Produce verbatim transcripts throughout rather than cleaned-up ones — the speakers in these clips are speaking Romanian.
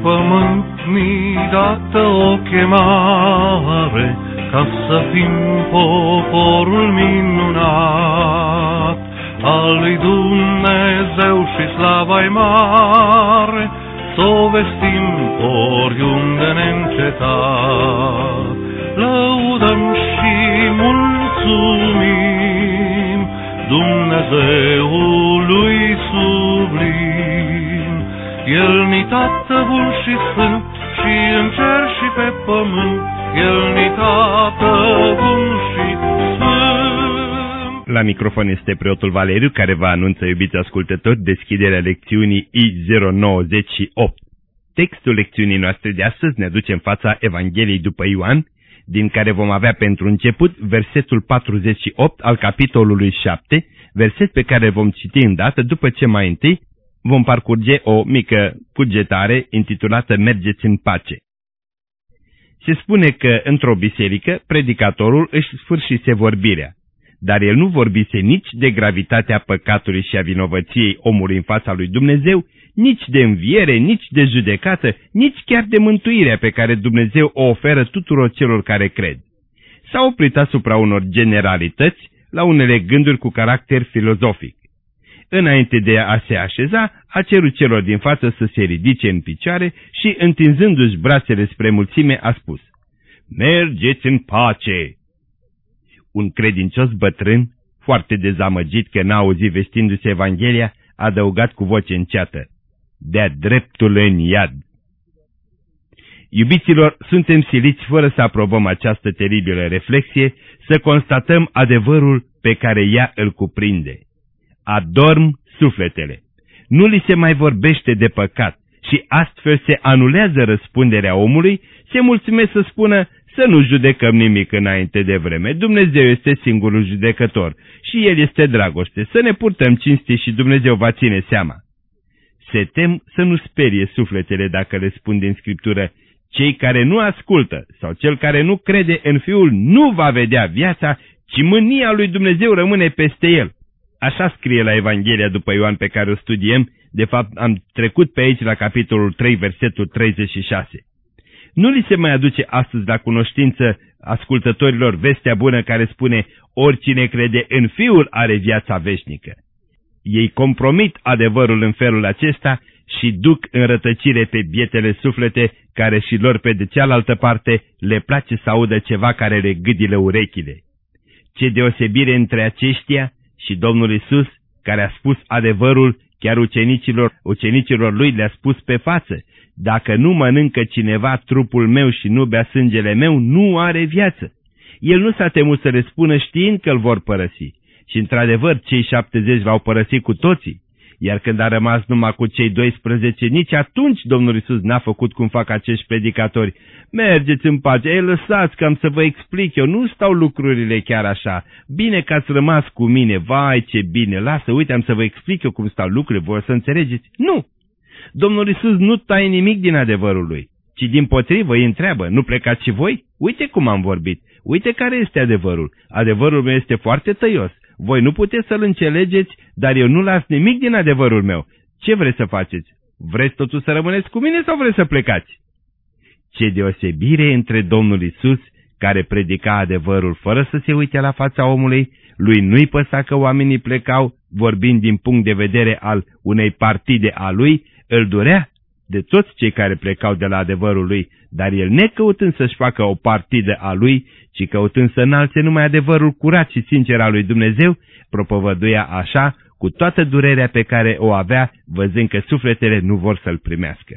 pământ mi-i dată o chemare, ca să fim poporul minunat al lui Dumnezeu și slava-i mare, s-o vestim oriunde neîncetat. Lăudăm și mulțumim Dumnezeului sublim. El ni Tată bun și sfânt, și în cer și pe pământ, El ni Tată bun și sfânt. La microfon este preotul Valeriu, care vă anunță, iubiți ascultători, deschiderea lecțiunii I zero nouăzeci și opt. Textul lecțiunii noastre de astăzi ne aduce în fața Evangheliei după Ioan, din care vom avea pentru început versetul patruzeci și opt al capitolului șapte, verset pe care vom citi îndată după ce mai întâi vom parcurge o mică cugetare intitulată Mergeți în pace. Se spune că într-o biserică predicatorul își sfârșise vorbirea, dar el nu vorbise nici de gravitatea păcatului și a vinovăției omului în fața lui Dumnezeu, nici de înviere, nici de judecată, nici chiar de mântuirea pe care Dumnezeu o oferă tuturor celor care cred. S-a oprit asupra unor generalități, la unele gânduri cu caracter filozofic. Înainte de a se așeza, a cerut celor din față să se ridice în picioare și, întinzându-și brațele spre mulțime, a spus: Mergeți în pace! Un credincios bătrân, foarte dezamăgit că n-a auzit vestindu-se Evanghelia, a adăugat cu voce înceată: De-a dreptul în iad! Iubiților, suntem siliți, fără să aprobăm această teribilă reflexie, să constatăm adevărul pe care ea îl cuprinde. Adorm sufletele. Nu li se mai vorbește de păcat și astfel se anulează răspunderea omului, se mulțumesc să spună să nu judecăm nimic înainte de vreme. Dumnezeu este singurul judecător și El este dragoste. Să ne purtăm cinste și Dumnezeu va ține seama. Se tem să nu sperie sufletele dacă le spun din Scriptură: cei care nu ascultă sau cel care nu crede în Fiul nu va vedea viața, ci mânia lui Dumnezeu rămâne peste el. Așa scrie la Evanghelia după Ioan pe care o studiem. De fapt, am trecut pe aici la capitolul trei, versetul treizeci și șase. Nu li se mai aduce astăzi la cunoștință ascultătorilor vestea bună care spune: oricine crede în Fiul are viața veșnică. Ei compromit adevărul în felul acesta și duc în rătăcire pe bietele suflete, care și lor pe de cealaltă parte le place să audă ceva care le gâdilă urechile. Ce deosebire între aceștia și Domnul Iisus, care a spus adevărul, chiar ucenicilor, ucenicilor lui le-a spus pe față: dacă nu mănâncă cineva trupul meu și nu bea sângele meu, nu are viață. El nu s-a temut să le spună știind că îl vor părăsi. Și într-adevăr cei șaptezeci l-au părăsit cu toții. Iar când a rămas numai cu cei doisprezece, nici atunci Domnul Iisus n-a făcut cum fac acești predicatori: mergeți în pace, ei lăsați că am să vă explic eu, nu stau lucrurile chiar așa. Bine că ați rămas cu mine, vai ce bine, lasă, uite, am să vă explic eu cum stau lucrurile, vor să înțelegeți. Nu! Domnul Iisus nu taie nimic din adevărul lui, ci dimpotrivă îi întreabă: nu plecați și voi? Uite cum am vorbit, uite care este adevărul. Adevărul meu este foarte tăios. Voi nu puteți să-l înțelegeți, dar eu nu las nimic din adevărul meu. Ce vreți să faceți? Vreți totuși să rămâneți cu mine sau vreți să plecați? Ce deosebire între Domnul Iisus, care predica adevărul fără să se uite la fața omului, lui nu-i păsa că oamenii plecau, vorbind din punct de vedere al unei partide a lui, îl durea de toți cei care plecau de la adevărul lui, dar el necăutând să-și facă o partidă a lui, ci căutând să înalțe numai adevărul curat și sincer al lui Dumnezeu, propovăduia așa, cu toată durerea pe care o avea, văzând că sufletele nu vor să-l primească.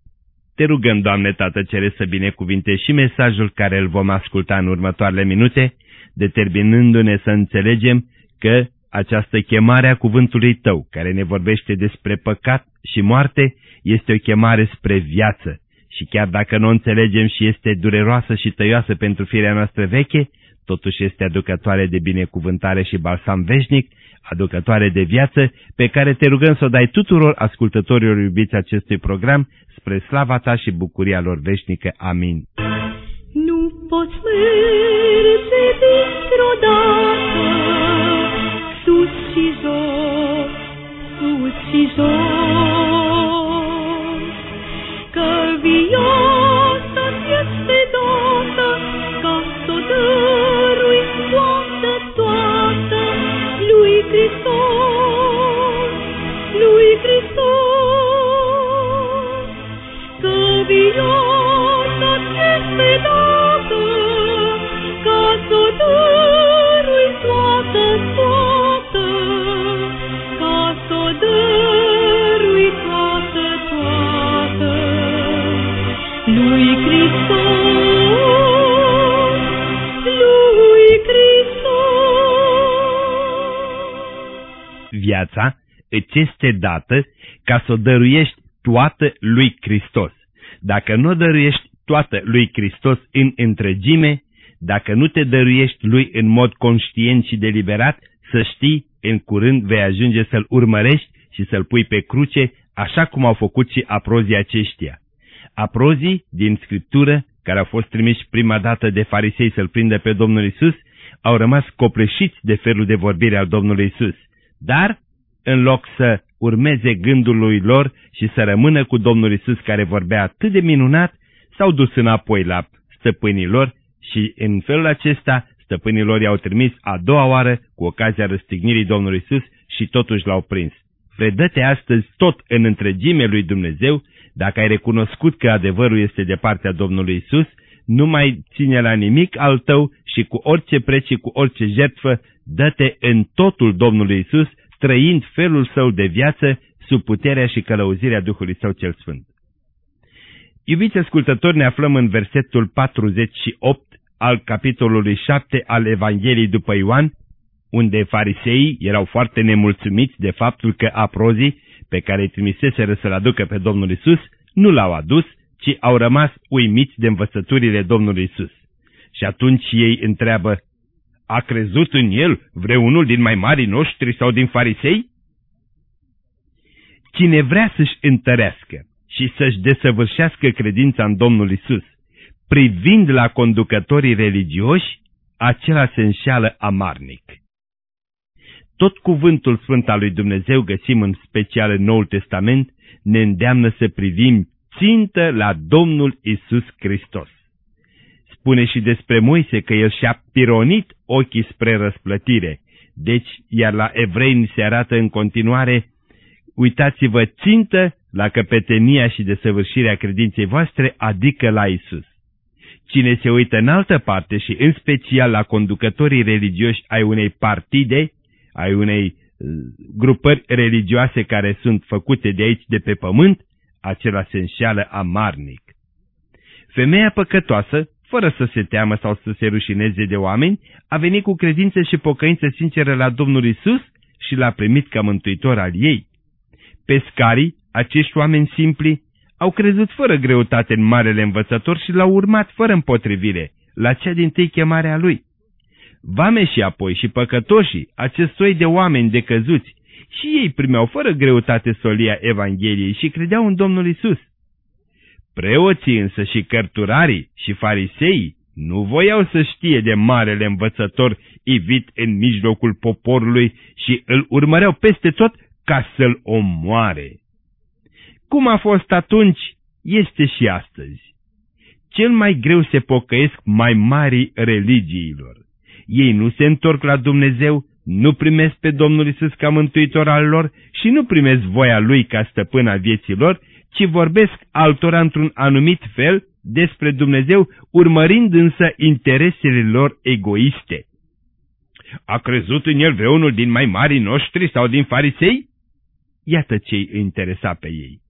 Te rugăm, Doamne Tată Ceresc, să binecuvintești și mesajul care îl vom asculta în următoarele minute, determinându-ne să înțelegem că această chemare a cuvântului Tău, care ne vorbește despre păcat și moarte, este o chemare spre viață. Și chiar dacă nu o înțelegem și este dureroasă și tăioasă pentru firea noastră veche, totuși este aducătoare de binecuvântare și balsam veșnic, aducătoare de viață, pe care te rugăm să o dai tuturor ascultătorilor iubiți acestui program, spre slava Ta și bucuria lor veșnică. Amin. Nu poți merge dintr-o dată, sus și jos, sus și jos, că viața îți este dată ca să o dăruiești toată lui Hristos. Dacă nu o dăruiești toată lui Hristos în întregime, dacă nu te dăruiești lui în mod conștient și deliberat, să știi, în curând vei ajunge să-l urmărești și să-l pui pe cruce, așa cum au făcut și aprozii aceștia. Aprozii din Scriptură, care au fost trimiși prima dată de farisei să-l prindă pe Domnul Iisus, au rămas copleșiți de felul de vorbire al Domnului Iisus. Dar, în loc să urmeze gândul lui lor și să rămână cu Domnul Iisus care vorbea atât de minunat, s-au dus înapoi la stăpânii lor și în felul acesta stăpânii lor i-au trimis a doua oară cu ocazia răstignirii Domnului Iisus și totuși l-au prins. Predă-te astăzi tot în întregime lui Dumnezeu, dacă ai recunoscut că adevărul este de partea Domnului Iisus, nu mai ține la nimic al tău și cu orice preț și cu orice jertfă, dă-te în totul Domnului Iisus, trăind felul său de viață sub puterea și călăuzirea Duhului Său cel Sfânt. Iubiți ascultători, ne aflăm în versetul patruzeci și opt al capitolului șapte al Evangheliei după Ioan, unde fariseii erau foarte nemulțumiți de faptul că aprozii pe care îi trimiseseră să-l aducă pe Domnul Iisus nu l-au adus, ci au rămas uimiți de învățăturile Domnului Iisus. Și atunci ei întreabă: a crezut în el vreunul din mai marii noștri sau din farisei? Cine vrea să-și întărească și să-și desăvârșească credința în Domnul Iisus, privind la conducătorii religioși, acela se înșeală amarnic. Tot cuvântul sfânt al lui Dumnezeu, găsim în special în Noul Testament, ne îndeamnă să privim țintă la Domnul Iisus Hristos. Spune și despre Moise că el și-a pironit ochii spre răsplătire, deci, iar la evrei ni se arată în continuare: uitați-vă țintă la căpetenia și desăvârșirea credinței voastre, adică la Iisus. Cine se uită în altă parte și în special la conducătorii religioși ai unei partide, ai unei grupări religioase care sunt făcute de aici, de pe pământ, acela se înșeală amarnic. Femeia păcătoasă, fără să se teamă sau să se rușineze de oameni, a venit cu credință și pocăință sinceră la Domnul Iisus și l-a primit ca mântuitor al ei. Pescarii, acești oameni simpli, au crezut fără greutate în marele învățător și l-au urmat fără împotrivire la cea dintâi chemare a lui. Vameșii apoi și păcătoșii, acest soi de oameni decăzuți, și ei primeau fără greutate solia Evangheliei și credeau în Domnul Iisus. Preoții însă și cărturarii și fariseii nu voiau să știe de marele învățător ivit în mijlocul poporului și îl urmăreau peste tot ca să-l omoare. Cum a fost atunci, este și astăzi. Cel mai greu se pocăiesc mai mari religiilor. Ei nu se întorc la Dumnezeu, nu primesc pe Domnul Iisus ca mântuitor al lor și nu primesc voia Lui ca stăpân al vieții lor, ci vorbesc altora într-un anumit fel despre Dumnezeu, urmărind însă interesele lor egoiste. A crezut în el vreunul din mai marii noștri sau din farisei? Iată ce îi interesa pe ei.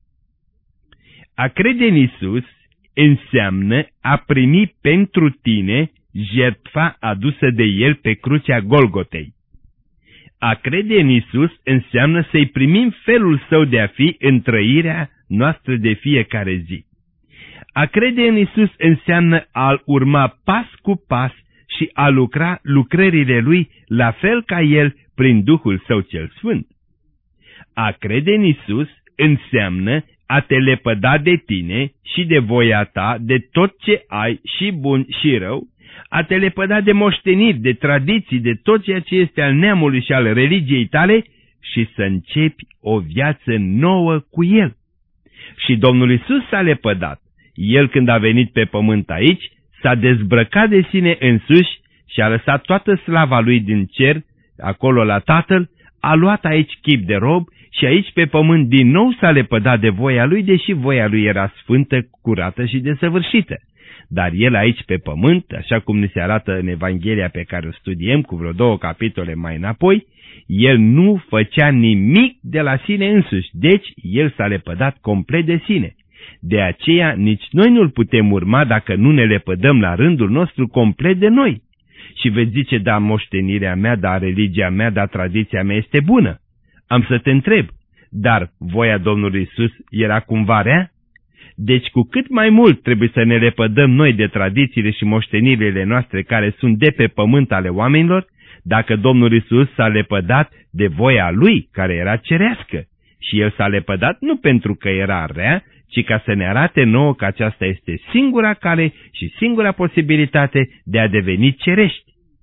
A crede în Iisus înseamnă a primi pentru tine jertfa adusă de El pe crucea Golgotei. A crede în Iisus înseamnă să-i primim felul său de a fi în trăirea noastră de fiecare zi. A crede în Iisus înseamnă a-L urma pas cu pas și a lucra lucrările Lui la fel ca El prin Duhul Său cel Sfânt. A crede în Iisus înseamnă a te lepăda de tine și de voia ta, de tot ce ai, și bun și rău, a te lepăda de moșteniri, de tradiții, de tot ceea ce este al neamului și al religiei tale și să începi o viață nouă cu El. Și Domnul Iisus s-a lepădat. El, când a venit pe pământ aici, s-a dezbrăcat de sine însuși și a lăsat toată slava Lui din cer, acolo la Tatăl, a luat aici chip de rob și aici pe pământ din nou s-a lepădat de voia Lui, deși voia Lui era sfântă, curată și desăvârșită. Dar El aici pe pământ, așa cum ni se arată în Evanghelia pe care o studiem cu vreo două capitole mai înapoi, El nu făcea nimic de la sine însuși, deci El s-a lepădat complet de sine. De aceea nici noi nu-L putem urma dacă nu ne lepădăm la rândul nostru complet de noi. Și veți zice: da, moștenirea mea, da, religia mea, da, tradiția mea este bună. Am să te întreb, dar voia Domnului Iisus era cumva rea? Deci cu cât mai mult trebuie să ne lepădăm noi de tradițiile și moștenirile noastre care sunt de pe pământ ale oamenilor, dacă Domnul Iisus s-a lepădat de voia Lui, care era cerească. Și El s-a lepădat nu pentru că era rea, ci ca să ne arate nouă că aceasta este singura cale și singura posibilitate de a deveni cerești.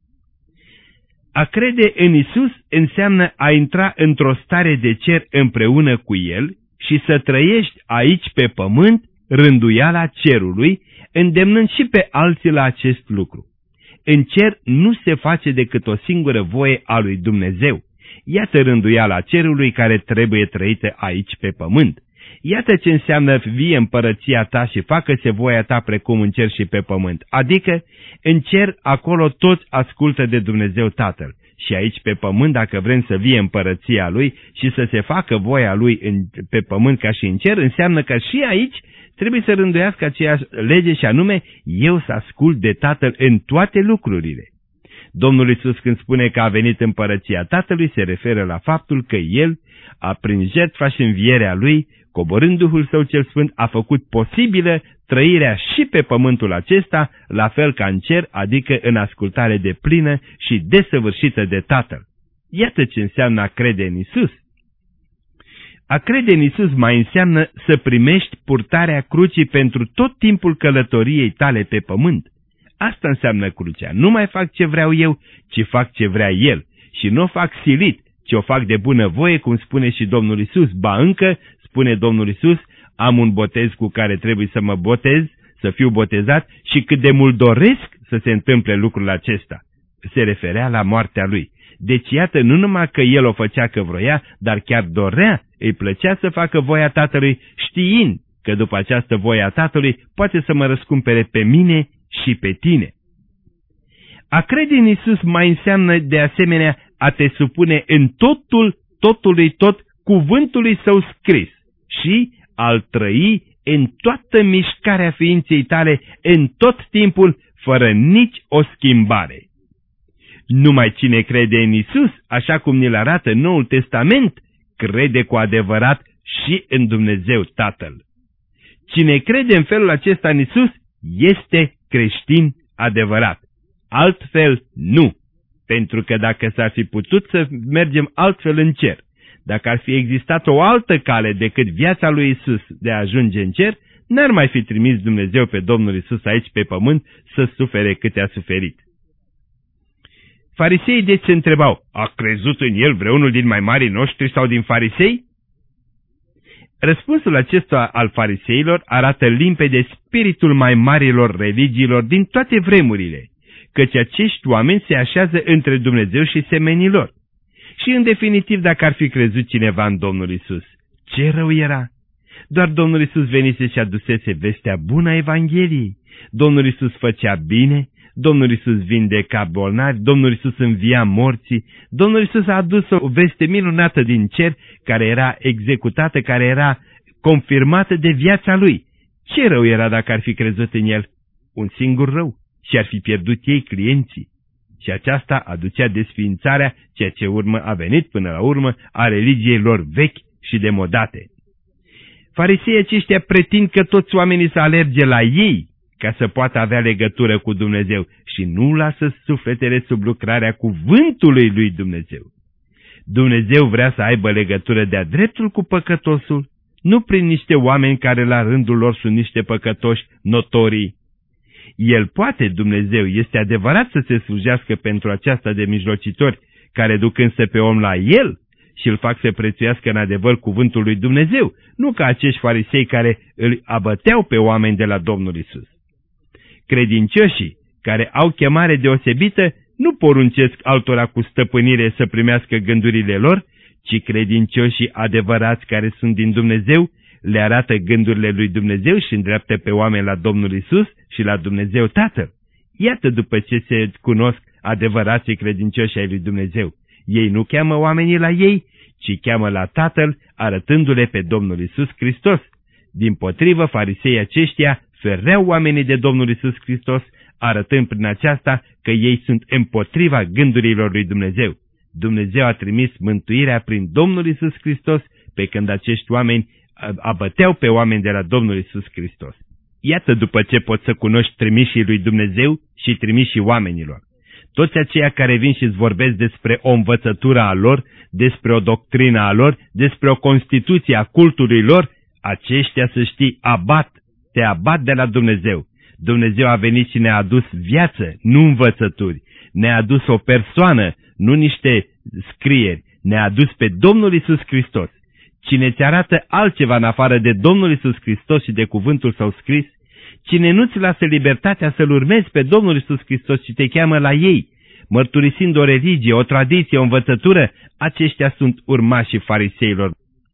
A crede în Iisus înseamnă a intra într-o stare de cer împreună cu El și să trăiești aici pe pământ rânduiala cerului, îndemnând și pe alții la acest lucru. În cer nu se face decât o singură voie a lui Dumnezeu. Iată rânduiala cerului care trebuie trăită aici pe pământ. Iată ce înseamnă vie împărăția ta și facă-se voia ta precum în cer și pe pământ. Adică, în cer, acolo toți ascultă de Dumnezeu Tatăl. Și aici pe pământ, dacă vrem să vie împărăția Lui și să se facă voia Lui în, pe pământ ca și în cer, înseamnă că și aici trebuie să rânduiască aceeași lege și anume, eu să ascult de Tatăl în toate lucrurile. Domnul Iisus când spune că a venit împărăția Tatălui, se referă la faptul că El, a prin jertfa și învierea Lui, coborând Duhul Său cel Sfânt, a făcut posibilă trăirea și pe pământul acesta, la fel ca în cer, adică în ascultare deplină și desăvârșită de Tatăl. Iată ce înseamnă a crede în Iisus. A crede în Iisus mai înseamnă să primești purtarea crucii pentru tot timpul călătoriei tale pe pământ. Asta înseamnă crucea. Nu mai fac ce vreau eu, ci fac ce vrea El. Și nu o fac silit, ci o fac de bună voie, cum spune și Domnul Iisus. Ba încă, spune Domnul Iisus, am un botez cu care trebuie să mă botez, să fiu botezat și cât de mult doresc să se întâmple lucrul acesta. Se referea la moartea Lui. Deci iată, nu numai că El o făcea că vroia, dar chiar dorea, îi plăcea să facă voia Tatălui, știind că după această voie a Tatălui poate să mă răscumpere pe mine și pe tine. A crede în Iisus mai înseamnă de asemenea a te supune în totul, totului tot, cuvântului Său scris și a-L trăi în toată mișcarea ființei tale, în tot timpul, fără nici o schimbare. Numai cine crede în Iisus, așa cum ni-l arată Noul Testament, crede cu adevărat și în Dumnezeu Tatăl. Cine crede în felul acesta în Iisus, este creștin adevărat. Altfel nu, pentru că dacă s-ar fi putut să mergem altfel în cer, dacă ar fi existat o altă cale decât viața lui Iisus de a ajunge în cer, n-ar mai fi trimis Dumnezeu pe Domnul Iisus aici pe pământ să sufere câte a suferit. Fariseii deci se întrebau, a crezut în El vreunul din mai marii noștri sau din farisei? Răspunsul acesta al fariseilor arată limpede spiritul mai marilor religiilor din toate vremurile, căci acești oameni se așează între Dumnezeu și semenii lor. Și în definitiv, dacă ar fi crezut cineva în Domnul Iisus, ce rău era? Doar Domnul Iisus venise și adusese vestea bună a Evangheliei. Domnul Iisus făcea bine, Domnul Iisus vindeca bolnavi, Domnul Iisus învia morții, Domnul Iisus a adus o veste minunată din cer, care era executată, care era confirmată de viața Lui. Ce rău era dacă ar fi crezut în El? Un singur rău și ar fi pierdut ei clienții. Și aceasta aducea desființarea, ceea ce urmă a venit până la urmă, a religiei lor vechi și demodate. Fariseii aceștia pretind că toți oamenii să alerge la ei ca să poată avea legătură cu Dumnezeu și nu lasă sufletele sub lucrarea cuvântului lui Dumnezeu. Dumnezeu vrea să aibă legătură de-a dreptul cu păcătosul, nu prin niște oameni care la rândul lor sunt niște păcătoși notorii. El poate, Dumnezeu, este adevărat să se slujească pentru aceasta de mijlocitori care duc însă pe om la El și îl fac să prețuiască în adevăr cuvântul lui Dumnezeu, nu ca acești farisei care îl abăteau pe oameni de la Domnul Iisus. Credincioșii care au chemare deosebită nu poruncesc altora cu stăpânire să primească gândurile lor, ci credincioșii adevărați care sunt din Dumnezeu le arată gândurile lui Dumnezeu și îndreaptă pe oameni la Domnul Iisus și la Dumnezeu Tatăl. Iată după ce se cunosc adevărații credincioși ai lui Dumnezeu. Ei nu cheamă oamenii la ei, ci cheamă la Tatăl, arătându-le pe Domnul Iisus Hristos. Dimpotrivă, fariseii aceștia fereau oamenii de Domnul Iisus Hristos, arătând prin aceasta că ei sunt împotriva gândurilor lui Dumnezeu. Dumnezeu a trimis mântuirea prin Domnul Iisus Hristos, pe când acești oameni abăteau pe oameni de la Domnul Iisus Hristos. Iată după ce poți să cunoști trimișii lui Dumnezeu și trimișii oamenilor. Toți aceia care vin și îți vorbesc despre o învățătură a lor, despre o doctrină a lor, despre o constituție a cultului lor, aceștia, să știi, abat, te abat de la Dumnezeu. Dumnezeu a venit și ne-a adus viață, nu învățături, ne-a adus o persoană, nu niște scrieri, ne-a adus pe Domnul Iisus Hristos. Cine ți arată altceva în afară de Domnul Iisus Hristos și de cuvântul său scris, cine nu-ți lasă libertatea să-L urmezi pe Domnul Iisus Hristos și te cheamă la ei, mărturisind o religie, o tradiție, o învățătură, aceștia sunt urmașii fariseilor.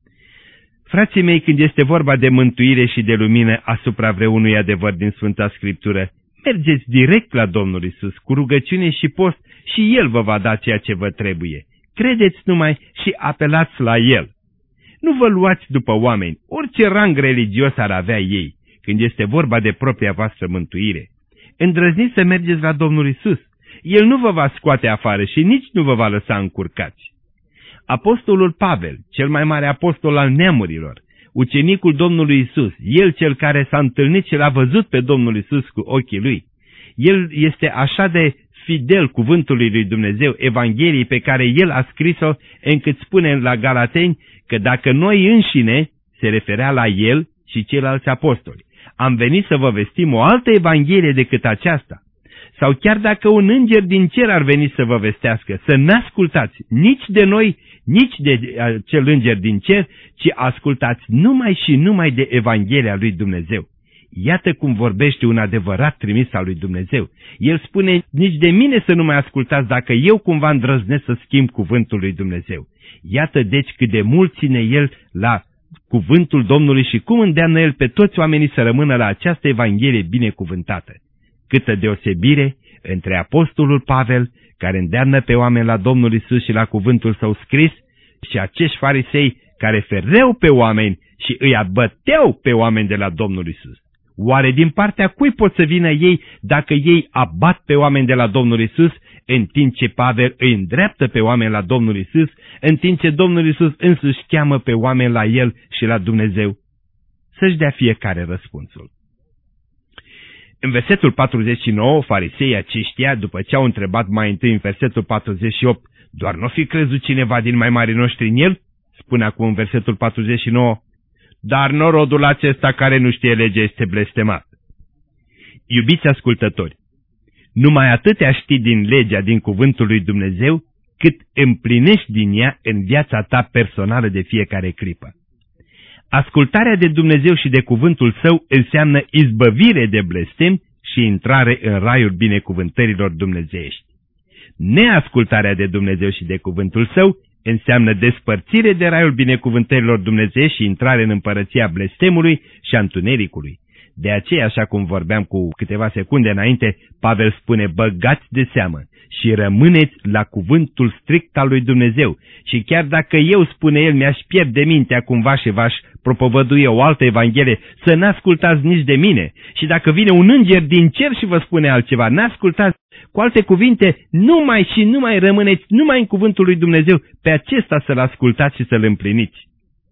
Frații mei, când este vorba de mântuire și de lumină asupra vreunui adevăr din Sfânta Scriptură, mergeți direct la Domnul Iisus cu rugăciune și post și El vă va da ceea ce vă trebuie. Credeți numai și apelați la El. Nu vă luați după oameni, orice rang religios ar avea ei, când este vorba de propria voastră mântuire. Îndrăzniți să mergeți la Domnul Iisus. El nu vă va scoate afară și nici nu vă va lăsa încurcați. Apostolul Pavel, cel mai mare apostol al neamurilor, ucenicul Domnului Iisus, el cel care s-a întâlnit și l-a văzut pe Domnul Iisus cu ochii lui, el este așa de fidel cuvântului lui Dumnezeu, Evangheliei pe care el a scris-o, încât spune la Galateni că dacă noi înșine, se referea la el și ceilalți apostoli, am venit să vă vestim o altă Evanghelie decât aceasta, sau chiar dacă un înger din cer ar veni să vă vestească, să n-ascultați nici de noi, nici de acel înger din cer, ci ascultați numai și numai de Evanghelia lui Dumnezeu. Iată cum vorbește un adevărat trimis al lui Dumnezeu. El spune, nici de mine să nu mai ascultați dacă eu cumva îndrăznesc să schimb cuvântul lui Dumnezeu. Iată deci cât de mult ține el la cuvântul Domnului și cum îndeamnă el pe toți oamenii să rămână la această Evanghelie binecuvântată. Câtă deosebire între apostolul Pavel, care îndeamnă pe oameni la Domnul Iisus și la cuvântul său scris, și acești farisei care fereau pe oameni și îi abăteau pe oameni de la Domnul Iisus. Oare din partea cui pot să vină ei dacă ei abat pe oameni de la Domnul Iisus, în timp ce Pavel îi îndreaptă pe oameni la Domnul Iisus, în timp ce Domnul Iisus însuși cheamă pe oameni la El și la Dumnezeu? Să-și dea fiecare răspunsul. În versetul patruzeci și nouă, fariseii aceștia, după ce au întrebat mai întâi în versetul patruzeci și opt, doar nu fi crezut cineva din mai mari noștri în el? Spune acum în versetul patruzeci și nouă, dar norodul acesta care nu știe legea este blestemat. Iubiți ascultători, numai atâtea știi din legea, din cuvântul lui Dumnezeu, cât împlinești din ea în viața ta personală de fiecare clipă. Ascultarea de Dumnezeu și de cuvântul său înseamnă izbăvire de blestem și intrare în raiul binecuvântărilor dumnezeiești. Neascultarea de Dumnezeu și de cuvântul său înseamnă despărțire de raiul binecuvântărilor dumnezeiești și intrare în împărăția blestemului și a întunericului. De aceea, așa cum vorbeam cu câteva secunde înainte, Pavel spune, băgați de seamă și rămâneți la cuvântul strict al lui Dumnezeu. Și chiar dacă eu, spune el, mi-aș pierde mintea cumva și v-aș propovădui o altă evanghelie, să n-ascultați nici de mine. Și dacă vine un înger din cer și vă spune altceva, n-ascultați. Cu alte cuvinte, numai și numai rămâneți numai în cuvântul lui Dumnezeu, pe acesta să-l ascultați și să-l împliniți.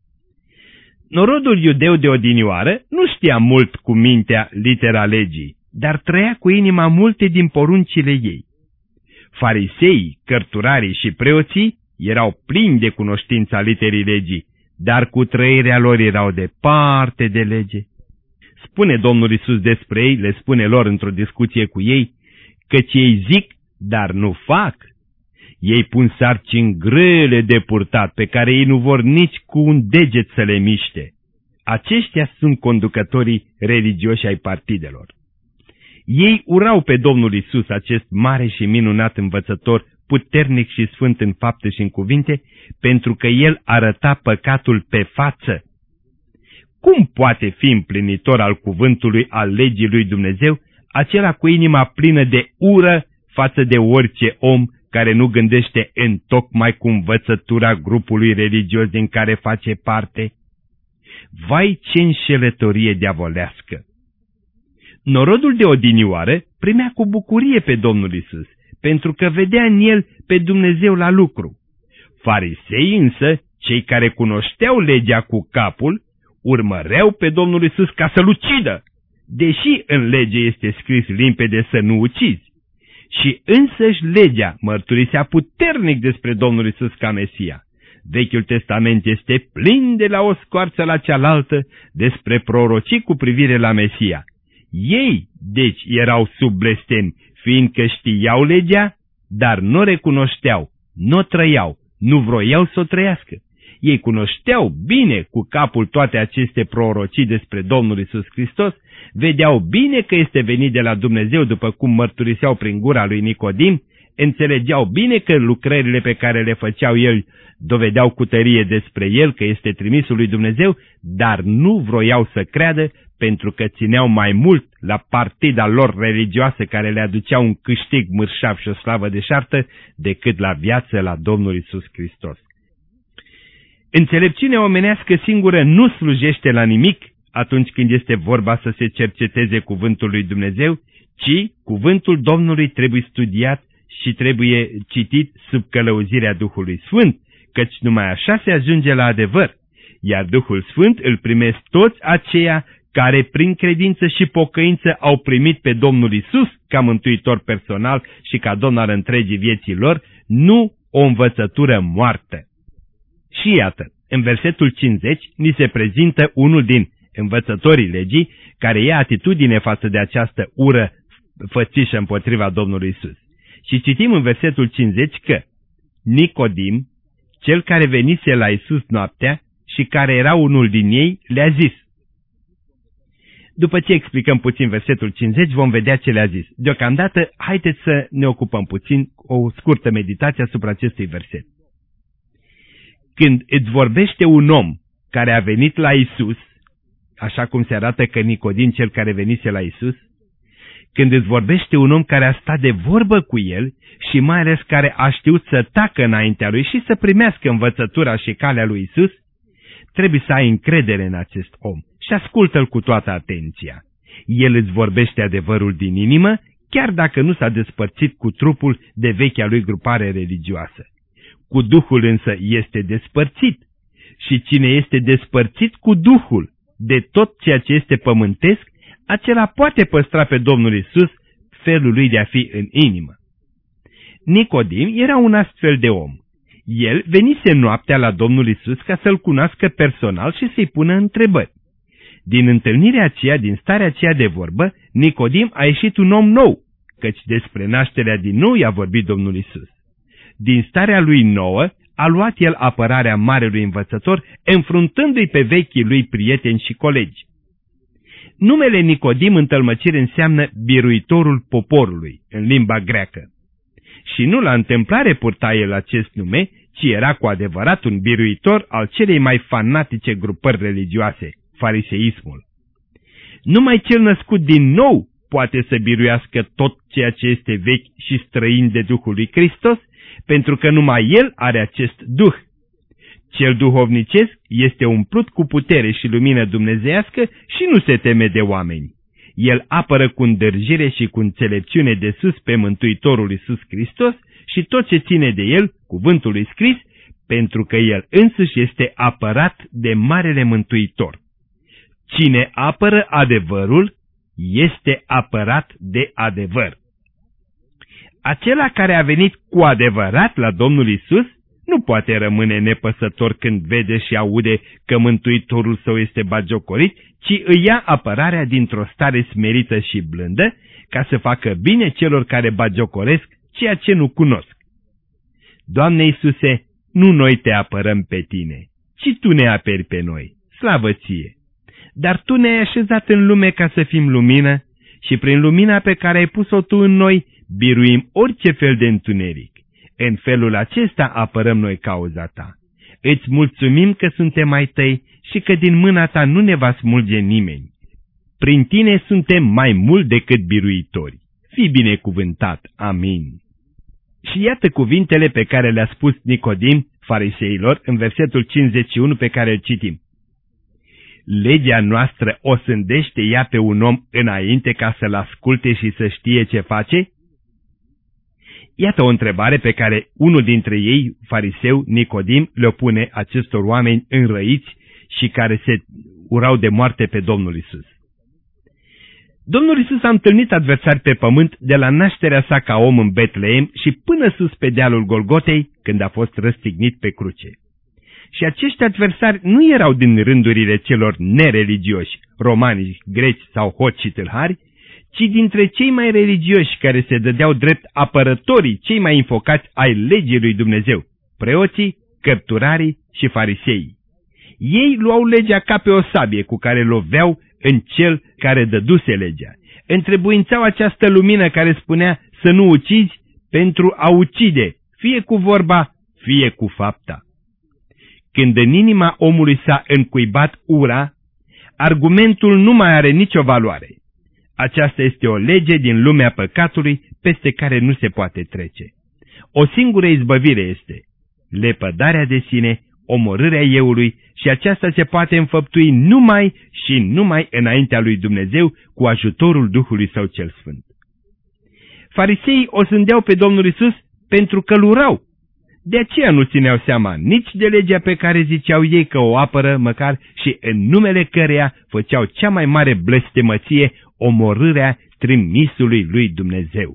Norodul iudeu de odinioară nu știa mult cu mintea litera legii, dar trăia cu inima multe din poruncile ei. Fariseii, cărturarii și preoții erau plini de cunoștința literii legii, dar cu trăirea lor erau departe de lege. Spune Domnul Iisus despre ei, le spune lor într-o discuție cu ei, căci ei zic, dar nu fac. Ei pun sarcini grele de purtat, pe care ei nu vor nici cu un deget să le miște. Aceștia sunt conducătorii religioși ai partidelor. Ei urau pe Domnul Iisus, acest mare și minunat învățător, puternic și sfânt în fapte și în cuvinte, pentru că el arăta păcatul pe față. Cum poate fi împlinitor al cuvântului, al legii lui Dumnezeu, acela cu inima plină de ură față de orice om care nu gândește întocmai cu învățătura grupului religios din care face parte? Vai, ce înșelătorie diavolească! Norodul de odinioară primea cu bucurie pe Domnul Iisus, pentru că vedea în el pe Dumnezeu la lucru. Farisei însă, cei care cunoșteau legea cu capul, urmăreau pe Domnul Iisus ca să-L ucidă, deși în lege este scris limpede să nu ucizi. Și însăși legea mărturisea puternic despre Domnul Iisus ca Mesia. Vechiul Testament este plin de la o scoarță la cealaltă despre prorocii cu privire la Mesia. Ei, deci, erau sub blestem, fiindcă știau legea, dar nu recunoșteau, nu trăiau, nu vroiau să o trăiască. Ei cunoșteau bine cu capul toate aceste prorocii despre Domnul Iisus Hristos, vedeau bine că este venit de la Dumnezeu după cum mărturiseau prin gura lui Nicodim, înțelegeau bine că lucrările pe care le făceau el dovedeau cu tărie despre el că este trimisul lui Dumnezeu, dar nu vroiau să creadă pentru că țineau mai mult la partida lor religioasă care le aducea un câștig mărșav și o slavă deșartă decât la viață la Domnul Iisus Hristos. Înțelepciunea omenească singură nu slujește la nimic atunci când este vorba să se cerceteze cuvântul lui Dumnezeu, ci cuvântul Domnului trebuie studiat și trebuie citit sub călăuzirea Duhului Sfânt, căci numai așa se ajunge la adevăr, iar Duhul Sfânt îl primesc toți aceia care prin credință și pocăință au primit pe Domnul Iisus ca mântuitor personal și ca Domn al întregii vieții lor, nu o învățătură moartă. Și iată, în versetul cincizeci ni se prezintă unul din învățătorii legii care ia atitudine față de această ură fățișă împotriva Domnului Iisus. Și citim în versetul cincizeci că Nicodim, cel care venise la Iisus noaptea și care era unul din ei, le-a zis. După ce explicăm puțin versetul cincizeci, vom vedea ce le-a zis. Deocamdată, haideți să ne ocupăm puțin o scurtă meditație asupra acestui verset. Când îți vorbește un om care a venit la Iisus, așa cum se arată că Nicodim, cel care venise la Iisus, când îți vorbește un om care a stat de vorbă cu el și mai ales care a știut să tacă înaintea lui și să primească învățătura și calea lui Iisus, trebuie să ai încredere în acest om și ascultă-l cu toată atenția. El îți vorbește adevărul din inimă, chiar dacă nu s-a despărțit cu trupul de vechea lui grupare religioasă. Cu Duhul însă este despărțit și cine este despărțit cu Duhul de tot ceea ce este pământesc, acela poate păstra pe Domnul Iisus felul lui de a fi în inimă. Nicodim era un astfel de om. El venise noaptea la Domnul Iisus ca să-L cunoască personal și să-i pună întrebări. Din întâlnirea aceea, din starea aceea de vorbă, Nicodim a ieșit un om nou, căci despre nașterea din nou i-a vorbit Domnul Iisus. Din starea lui nouă a luat el apărarea marelui învățător, înfruntându-i pe vechii lui prieteni și colegi. Numele Nicodim în tălmăcire înseamnă biruitorul poporului, în limba greacă. Și nu la întâmplare purta el acest nume, ci era cu adevărat un biruitor al celei mai fanatice grupări religioase, fariseismul. Numai cel născut din nou poate să biruiască tot ceea ce este vechi și străin de Duhul lui Hristos, pentru că numai el are acest Duh. Cel duhovnicesc este umplut cu putere și lumină dumnezeiască și nu se teme de oameni. El apără cu îndârjire și cu înțelepciune de sus pe Mântuitorul Iisus Hristos și tot ce ține de el, cuvântul lui scris, pentru că el însuși este apărat de Marele Mântuitor. Cine apără adevărul, este apărat de adevăr. Acela care a venit cu adevărat la Domnul Iisus nu poate rămâne nepăsător când vede și aude că Mântuitorul său este bagiocorit, ci îi ia apărarea dintr-o stare smerită și blândă, ca să facă bine celor care bagiocoresc ceea ce nu cunosc. Doamne Iisuse, nu noi te apărăm pe tine, ci Tu ne aperi pe noi, slavă Ție! Dar Tu ne-ai așezat în lume ca să fim lumină și prin lumina pe care ai pus-o Tu în noi, biruim orice fel de întuneric. În felul acesta apărăm noi cauza Ta. Îți mulțumim că suntem ai Tăi și că din mâna Ta nu ne va smulge nimeni. Prin Tine suntem mai mult decât biruitori. Fii binecuvântat. Amin. Și iată cuvintele pe care le-a spus Nicodim fariseilor în versetul cincizeci și unu pe care îl citim. Legea noastră o sândește ea pe un om înainte ca să-l asculte și să știe ce face? Iată o întrebare pe care unul dintre ei, fariseu Nicodim, le pune acestor oameni înrăiți și care se urau de moarte pe Domnul Iisus. Domnul Iisus a întâlnit adversari pe pământ de la nașterea sa ca om în Betleem și până sus pe dealul Golgotei, când a fost răstignit pe cruce. Și acești adversari nu erau din rândurile celor nereligioși, romani, greci sau hoți și tâlhari, ci dintre cei mai religioși care se dădeau drept apărătorii cei mai înfocați ai legii lui Dumnezeu, preoții, cărturarii și fariseii. Ei luau legea ca pe o sabie cu care loveau în cel care dăduse legea. Întrebuințau această lumină care spunea să nu ucizi pentru a ucide, fie cu vorba, fie cu fapta. Când în inima omului s-a încuibat ura, argumentul nu mai are nicio valoare. Aceasta este o lege din lumea păcatului peste care nu se poate trece. O singură izbăvire este lepădarea de sine, omorârea euului, și aceasta se poate înfăptui numai și numai înaintea lui Dumnezeu cu ajutorul Duhului Său cel Sfânt. Fariseii o sândeau pe Domnul Iisus pentru că l-urau. De aceea nu țineau seama nici de legea pe care ziceau ei că o apără măcar și în numele căreia făceau cea mai mare blestemăție, omorârea trimisului lui Dumnezeu.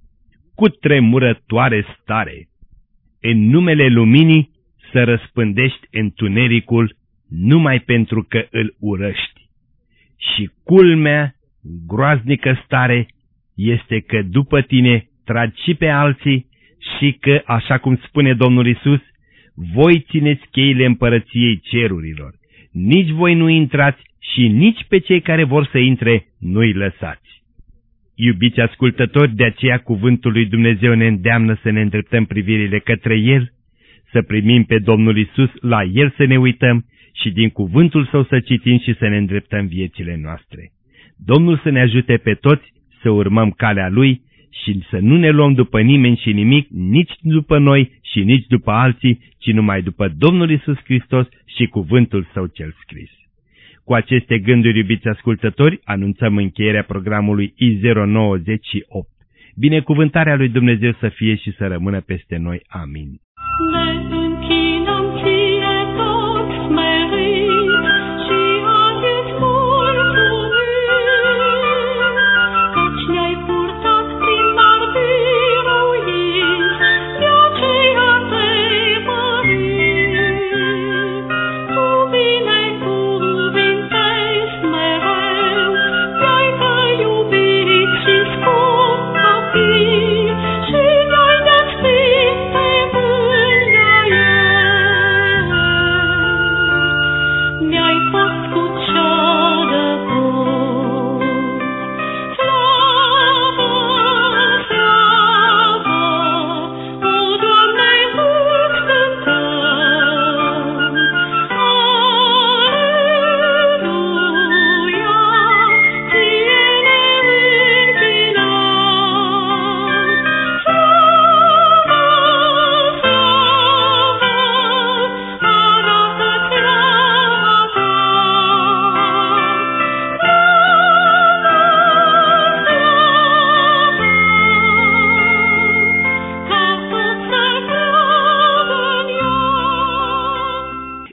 Cu tremurătoare stare, în numele luminii să răspândești întunericul numai pentru că îl urăști. Și culmea, groaznică stare, este că după tine tragi și pe alții și că, așa cum spune Domnul Iisus, voi țineți cheile împărăției cerurilor. Nici voi nu intrați și nici pe cei care vor să intre nu-i lăsați. Iubiți ascultători, de aceea cuvântul lui Dumnezeu ne îndeamnă să ne îndreptăm privirile către El, să primim pe Domnul Iisus, la El să ne uităm și din cuvântul Său să citim și să ne îndreptăm viețile noastre. Domnul să ne ajute pe toți să urmăm calea Lui și să nu ne luăm după nimeni și nimic, nici după noi și nici după alții, ci numai după Domnul Iisus Hristos și cuvântul Său cel scris. Cu aceste gânduri, iubiți ascultători, anunțăm încheierea programului I zero nouăzeci și opt. Binecuvântarea lui Dumnezeu să fie și să rămână peste noi. Amin.